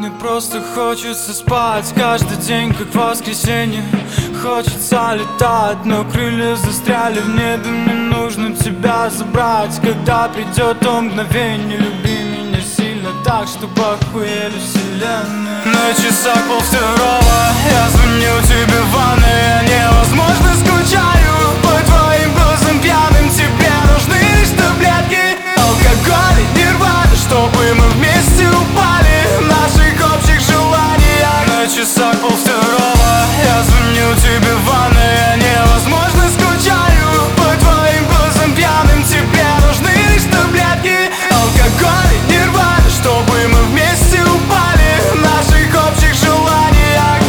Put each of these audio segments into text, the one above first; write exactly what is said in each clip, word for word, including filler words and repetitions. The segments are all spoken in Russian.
Мне просто хочется спать каждый день, как воскресенье. Хочется летать, но крылья застряли в небе. Мне нужно тебя забрать, когда придет то мгновение. Люби меня сильно так, чтобы охуели вселенная. На часах полвторого, я звоню тебе в ванной. Я невозможно скучаю по твоим глазам пьяным. Тебе нужны лишь таблетки, алкоголь и нирвана, чтобы мы вместе упали в наших общих желаниях. На часах полвторого, я звоню тебе в ванной. Я невозможно скучаю по твоим глазам пьяным. Тебе нужны лишь таблетки, алкоголь и нирвана, чтобы мы вместе упали в наших общих желаниях.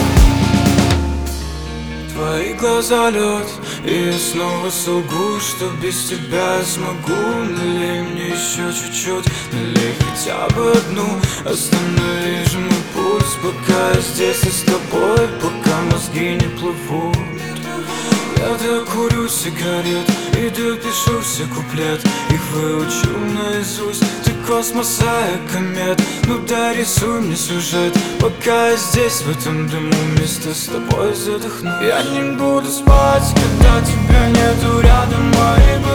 Твои глаза лед, и я снова солгу, что без тебя я смогу. Налей мне еще чуть-чуть, налей хотя бы одну. Останови же мой пульс, пока я здесь и с тобой, пока мозги не плывут. Я докурю сигарет и допишу все куплет. Их выучу наизусть. Ты космоса, я комет. Ну да, рисуй мне сюжет, пока я здесь в этом дыму вместе с тобой задохну. Я не буду спать, когда тебя нету рядом. Мои